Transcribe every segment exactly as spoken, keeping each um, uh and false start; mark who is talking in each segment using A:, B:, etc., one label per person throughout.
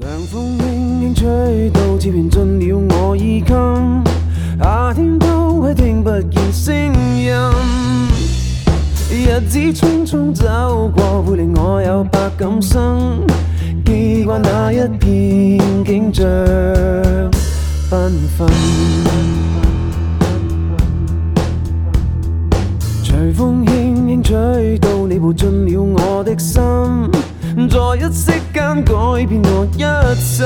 A: 凉风轻轻吹到，似传进了我耳襟。夏天都快聽不見聲音，日子匆匆走過，會令我有百感生。記慣那一片景象繽紛，隨風輕輕吹到，你步進了我的心，在一息間改變我一生。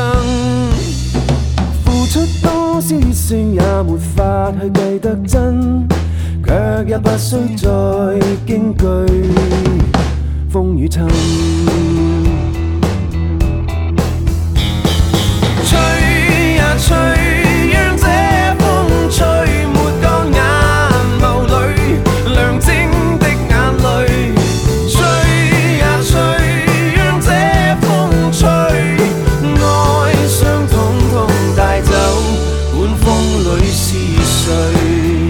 A: 付出多少血性也沒法去計得真，卻也不需再驚懼風雨侵。吹呀吹，讓這風吹沒乾眼眸裏亮晶的眼淚。吹呀吹，讓這風吹，愛傷統統帶走，管風裏是誰。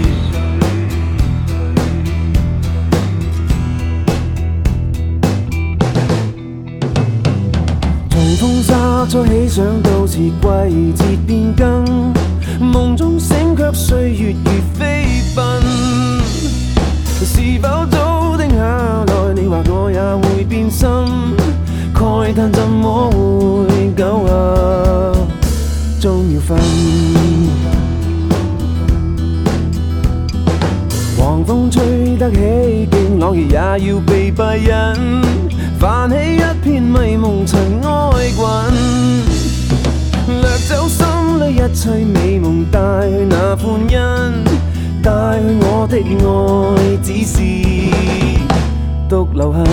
A: 隨風沙初起，想到是季節變更，夢中醒卻歲月如飛奔。是否早定下來，你或我也會變心，慨嘆怎麼會久合，終要分。狂風吹得起勁，朗月也要被閉引，泛起一片迷蒙塵埃滾，掠走心裏一切美夢，帶去那歡欣，帶去我的愛，只是獨留痕。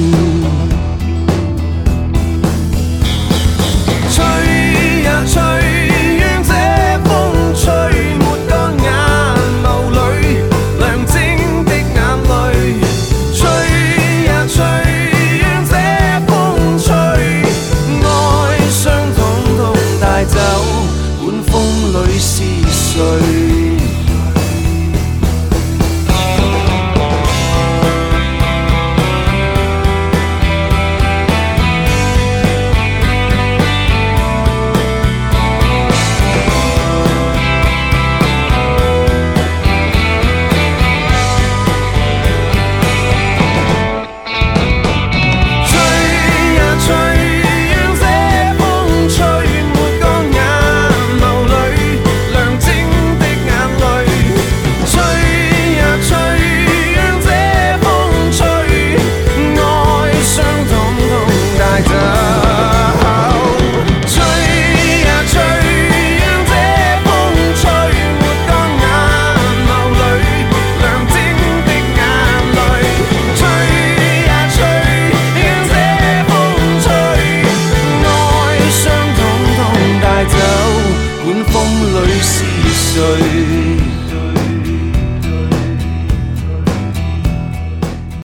A: 吹呀吹，讓這風吹沒乾眼眸裏亮晶的眼淚。吹呀吹，讓這風吹，愛傷統統帶走，管風裏是誰。管風裏是誰？